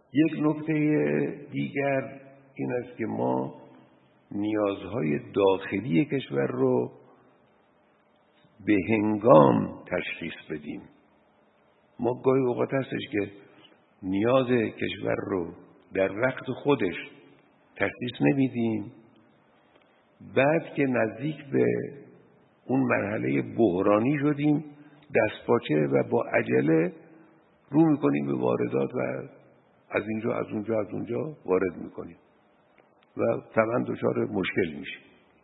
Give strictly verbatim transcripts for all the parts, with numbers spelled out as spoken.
یک نکته دیگر این است که ما نیازهای داخلی کشور رو به هنگام تشخیص بدیم. ما گاهی اوقات هستش که نیاز کشور رو در وقت خودش تشخیص نمیدیم، بعد که نزدیک به اون مرحله بحرانی شدیم دستپاچه و با عجله رو میکنیم به واردات و از اینجا از اونجا از اونجا وارد میکنیم و طبعا دچار مشکل میشیم.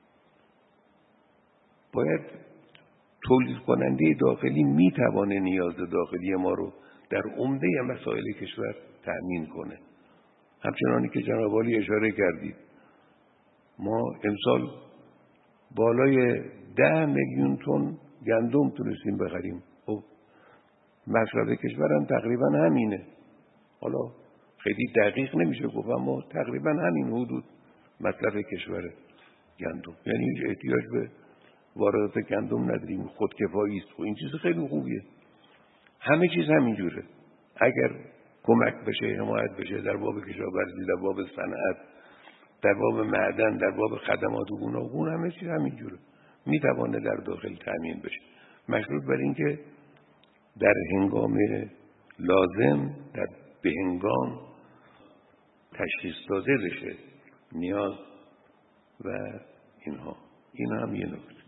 باید تولید کننده داخلی میتوانه نیاز داخلی ما رو در عمده مسائل کشور تأمین کنه. همچنانی که جناب عالی اشاره کردید ما امسال بالای ده میلیون تن گندم تونستیم بخریم. خب مصرف کشورم تقریبا همینه. حالا خیلی دقیق نمیشه گفت اما تقریبا همین حدود مصرف کشور گندم، یعنی احتیاج به واردات گندم نداریم، خودکفایی است. این چیز خیلی خوبیه. همه چیز همینجوره. اگر کمک بشه، حمایت بشه در باب کشاورزی، در باب صنعت، در باب معدن، در باب خدمات گوناگون، همه چیز همینجوره. میتوانه در داخل تامین بشه، مشروط بر این که در هنگام لازم در به هنگام تشخیص داده بشه نیاز و اینها. این هم یه نکته.